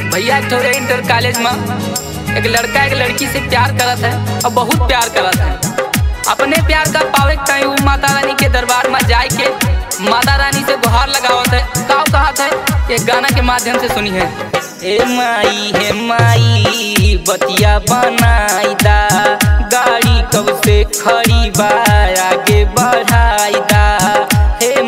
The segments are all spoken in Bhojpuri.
भैया एक ठोरे इंटर कॉलेज में एक लड़का एक लड़की से प्यार करत है और बहुत प्यार करत है। अपने प्यार का पावे कहीं वो माता रानी के दरबार में जाए के माता रानी से गुहार लगावत है। का कहत है एक गाना के माध्यम से सुनी है। हे माई बतिया बनाई दा, गाड़ी कब से खड़ी बा आगे बढ़ाई दा। हे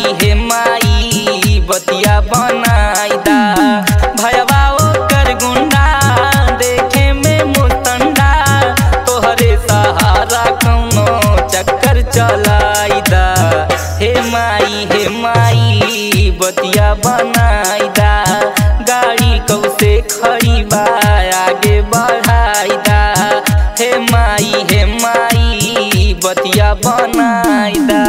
माई बतिया बनाई दा, भयवा ओकर गुंडा देखे में मुस्तंडा, तोहरे सहारा कौनो चक्कर चलाई दा। हे माई बतिया बनाई दा, गाड़ी कब से खड़ी बा आगे बढ़ाई दा। हे माई बतिया बनाई दा।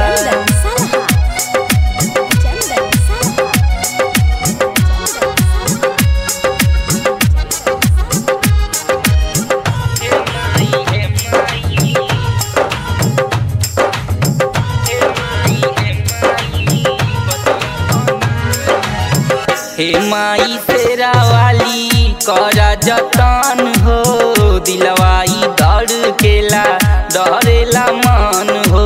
हे माई तेरा वाली करा जतन हो, दिलवाई दर्द केला डरेला मन हो।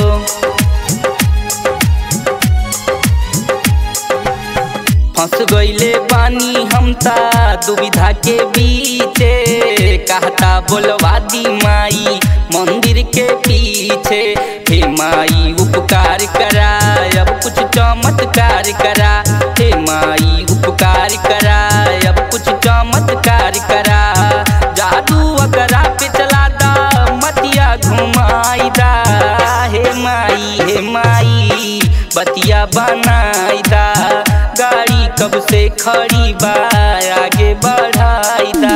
फंस गईले पानी हमता दुविधा के बीचे, कहता बोलवा दी माई मंदिर के पीछे। हे माई उपकार करा अब कुछ चमत्कार करा, हे माई उपकार करा अब कुछ चमत्कार करा। जादू अकरा पे चला दा मतिया घुमाई दा। हे माई बतिया बनाई दा, गाड़ी कब से खड़ी बा आगे बढ़ाई दा।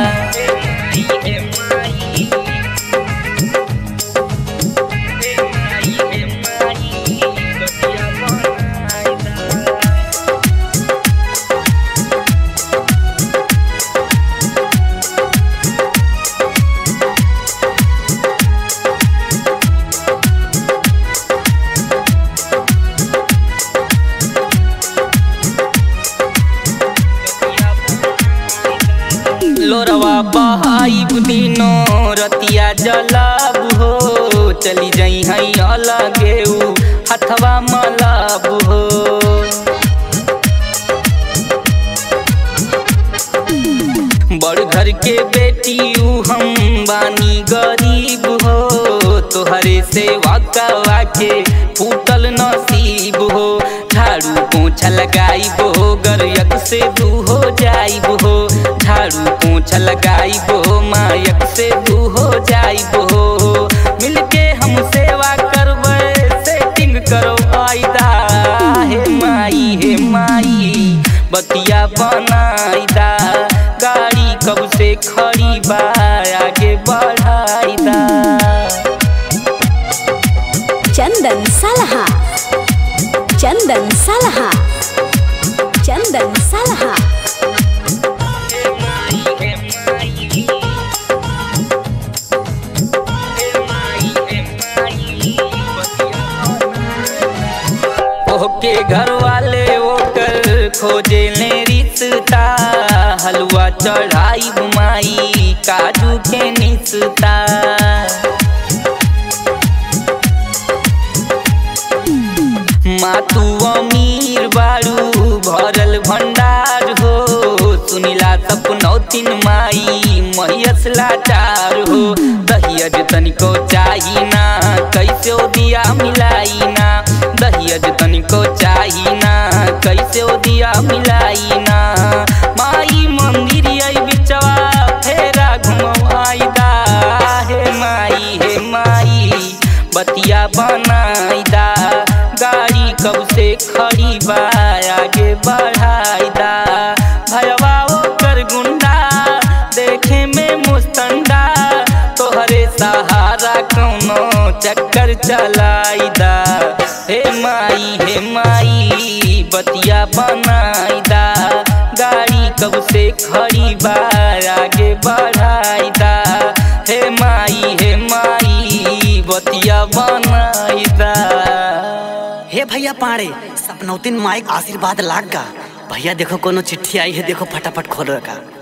लोरवा बहाई दिनो रतिया जलाब हो, चली जाई हई अलगे हथवा मलाब हो। बड़ घर के बेटी हम बानी गरीब हो, तोहरे से वाकवा के फूटल नसीब हो। झाड़ू पोछा लगाइब हो, गरियक से दू हो जाइब हो। झाड़ू पोछा लगाइब हो, मायक से दू हो जाइब हो। मिलके हम सेवा करबे सेटिंग करो आइदा। हे माई बतिया बनाई दा, गाड़ी कब से खड़ी बा आगे बढ़ाई दा। चंदन सलहा ओके घर वाले ओकर खोजे ले रिश्ता, हलवा चढ़ाई माई काजू के निश्ता। माँ तू अमीर बारू भरल भंडार हो, सुनीला सपनौतीन माई महियस लाचार हो। दहियज तनिको चाही ना कैसे ओ दिया मिलाई ना, दहियज तनिको चाही ना कैसे ओ दिया मिलाई ना। माई मंदिर आई बिचवा फेरा घुमाई दा। हे माई बतिया बनाई दा, गाड़ी कब से खड़ी बा आगे बढ़ाई दा। भयवा ओकर गुंडा देखे में मुस्तंडा, तोहरे सहारा कौनो चक्कर चलाई दा। हे माई बतिया बनाई दा, गाड़ी कब से खड़ी बा आगे बढ़ाई दा। हे माई बतिया बनाई दा। हे भैया पाड़े सपनौतीन माइक आशीर्वाद लाग गा, भैया देखो कोनो चिट्ठी आई है, देखो फटाफट खोलो का।